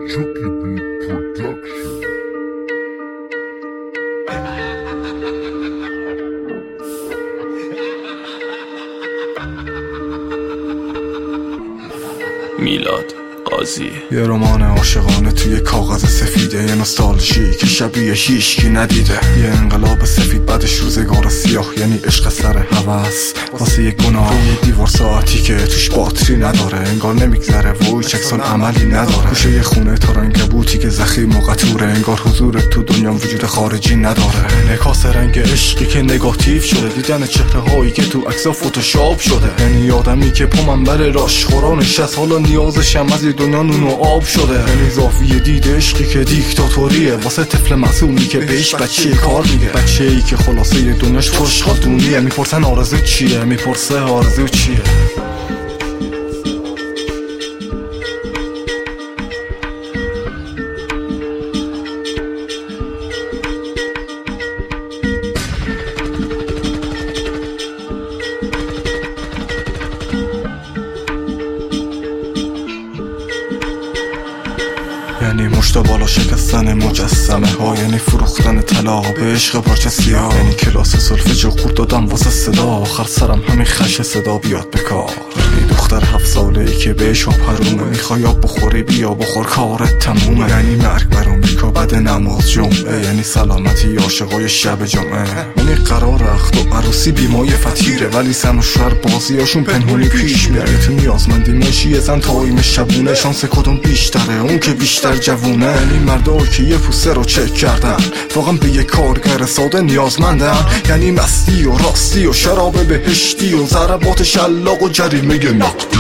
میلاد قاضی. یه رمان عاشقانه توی کاغذ سفیده، یه نوستالژی که شبیه هیچکی ندیده، یه انقلاب سفید بعدش روزگار سیاه، یعنی عشق سر هوس واسه یه گناه، یه دیوار ساعتی که توش باتری نداره، انگار نمیگذره و هیچ عکسال عملی نداره، گوشه یه خونه تا رنگبوتی که زخیم و قطوره، انگار حضورت تو دنیا وجود خارجی نداره، انعکاس رنگ عشقی که نگاتیو شده، دیدن چهره هایی که تو عکس‌ها فتوشاپ شده، یعنی آدمی که پا منبر راشخورانش از حالا نیازشم از دنیا نون و آب شده، یعنی زاویه دید عشقی که دیکتاتوریه واسه طفل معصومی که بهش بچه کار میگه، بچه‌ای که خلاصه دنیاش توش خاتونیه، میپرسن آرزو چیه، میپرسه آرزو چیه. یعنی مشت بالا شکستن مجسمه ها، یعنی فروختن طلا به عشق پارچه سیاه، یعنی کلاس سولفژ خورد دادم واسه صدا، آخر سرم همین خش صدا بیاد به کار. یعنی دختر 7 ساله ای که بهش آب حرومه، میخوای آب بخوری بیا بخور کارت تمومه، یعنی مرگ بر آمریکا بعد نماز جمعه، یعنی سلامتی عاشقای شب جمعه، یعنی قرار اخت و عروسی بیمای فتیره، ولی زن و شوهر بازیاشون پنهونی پیش میره، تو نیازمندی مشی زن تایم شبونه، شانس کدوم بیشتره اون که بیشتر جوونه، یعنی مردا که یه پوسه رو چک کردن واقعا به یه کارگر ساده نیازمندن، یعنی مستی و راستی و شراب بهشتی و ضربات شلاق و جریمه نقدی.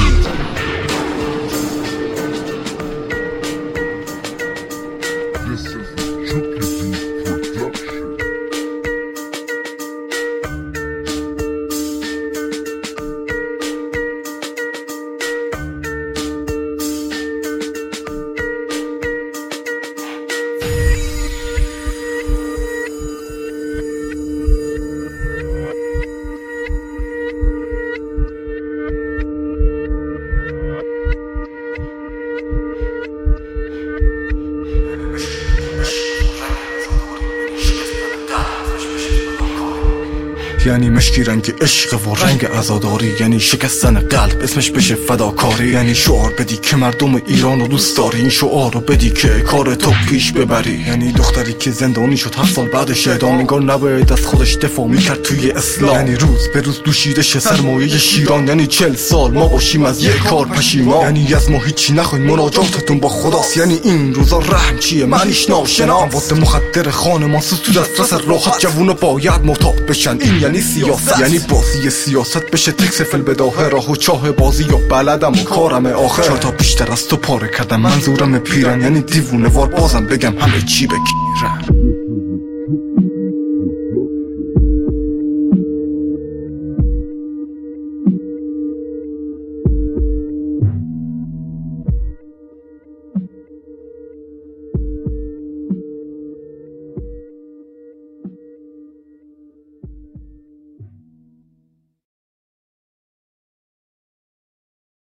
یعنی مشکی رنگ عشق و رنگ عزاداری، یعنی شکستن قلب اسمش بشه فداکاری، یعنی شعار بدی که مردم ایران رو دوست داری، این شعار رو بدی که کار تو پیش ببری، یعنی دختری که زندانی شد 7 سال بعدش اعدام، انگار نباید از خودش دفاع میکرد توی اسلام، یعنی روز به روز دوشیده شه سرمایه شیران، یعنی 40 سال ما باشیم از یک کار پشیمان، یعنی از ما هیچی نخواین مناجاتتون با خداست، یعنی این روزا رحم چیه معنیش ناشناس، مواد مخدر خانمانسوز تو دسترس راحت، جوونا باید معتاد بشن، این یعنی سیاست، یعنی بازی سیاست بشه تکس فل بداهه، راه و چاه بازی یا بلدم و کارم آخر، 4 تا بیشتر از تو پاره کردم منظورم پیرن، یعنی دیوونه وار بازم بگم همه چی بگیرن.